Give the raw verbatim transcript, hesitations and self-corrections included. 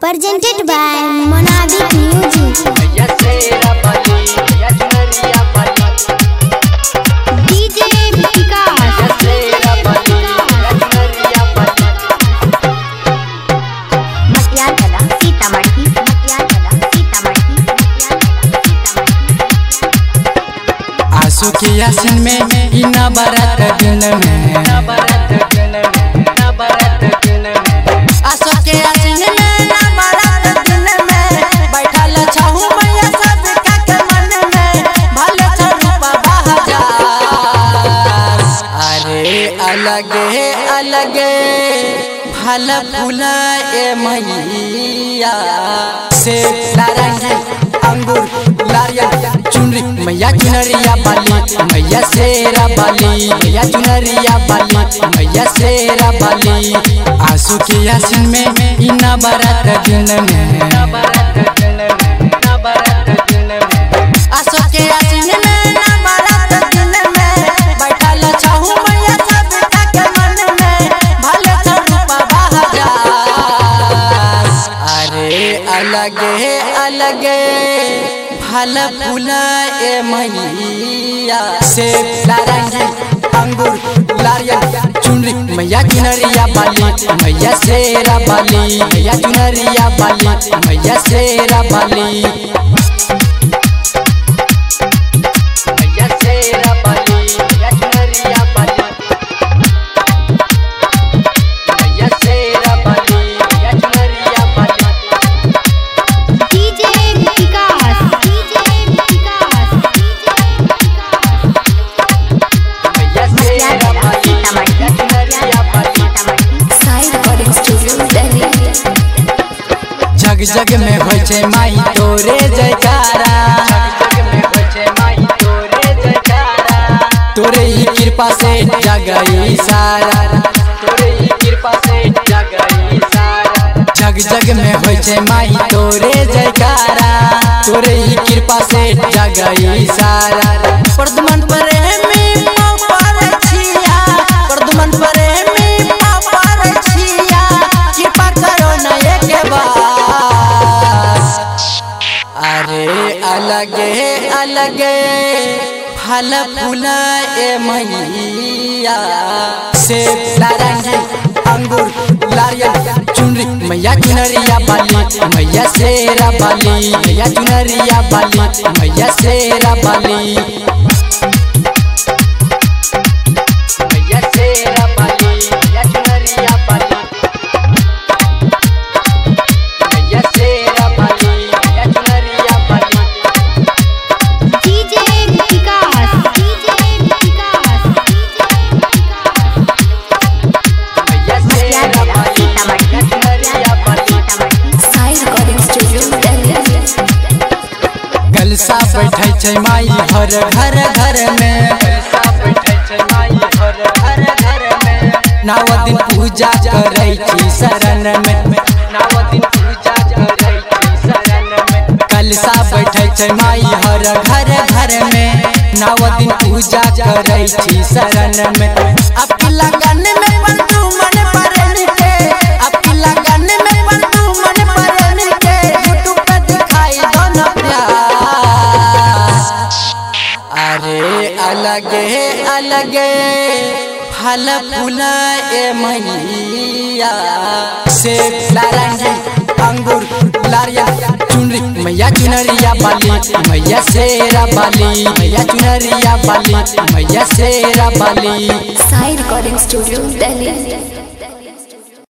Presented by Monavik Music. D J Vikas. मटियाला सीतामढ़ी मटियाला सीतामढ़ी आंसू की आसन में इना बारात दिन में आंसू के आसन में ना बारात दिन में बैठल छहु मैया सब के मन में भले रूपा बहाजार अरे अलगे अलगे फल फूल ए मैया से नारंगी अंगूर नारियल चुनरी मैया चुनरिया बाली मैया शेरा बाली मैया चुनरिया बाली मैया शेरा बाली आंसू की आसन में इना बारात दिन में आंसू के आसन में ना बारात दिन में बैठल छहु मैया सब के मन में भले रूपा बहाजार अरे अलगे अलगे फल फूल ए मैया से नारंगी अंगूर नारियल चुनरी मैया चुनरिया बाली मैया शेरा बाली मैया चुनरिया बाली मैया शेरा बाली मैया शेरा बाली मैया चुनरिया बाली मैया शेरा बाली मैया चुनरिया बाली D J Vikas. D J Vikas. मैया शेरा बाली मैया चुनरिया बाली साई रिकॉर्डिंग स्टूडियो दिल्ली। जग जग में होय छै माई तोरे जयकारा जग जग में होय छै माई तोरे जयकारा तोरे ही कृपा से जगई सारा तोरे ही कृपा से जगई सारा जग जग में होय छै माई तोरे जयकारा तोरे ही कृपा से जगई सारा प्रदमन प्रेमी पर छिया प्रदमन प्रेमी पर छिया कृपा करो न एक बार अरे अलगे अलगे फल फूल ए मैया से नारंगी अंगूर नारियल चुनरी मैया चुनरिया बाली मैया शेरा बाली मैया चुनरिया बाली मैया शेरा बाली मैया शेरा बाली मैया चुनरिया बाली मैया शेरा बाली मैया चुनरिया बाली D J Vikas. D J Vikas. मैया शेरा बाली मैया चुनरिया बाली साई रिकॉर्डिंग स्टूडियो दिल्ली। गलसा बैठे छै माई हर घर घर में गलसा बैठे छै माई हर घर घर में नव दिन पूजा करै छी शरण में नव दिन पूजा करै छी शरण में गलसा बैठे छै माई हर घर घर में नव दिन पूजा करै छी शरण में आपकी लगन में बंधु मन परन के आपकी लगन में बंधु मन परन के यूट्यूब पे दिखाई दोनों प्यार अरे अलगे अलगे फल फूल ए मैया से नारंगी अंगूर नारियल चुनरी मैया चुनरिया बाली मैया शेरा बाली मैया चुनरिया बाली मैया शेरा बाली साई रिकॉर्डिंग स्टूडियो दिल्ली।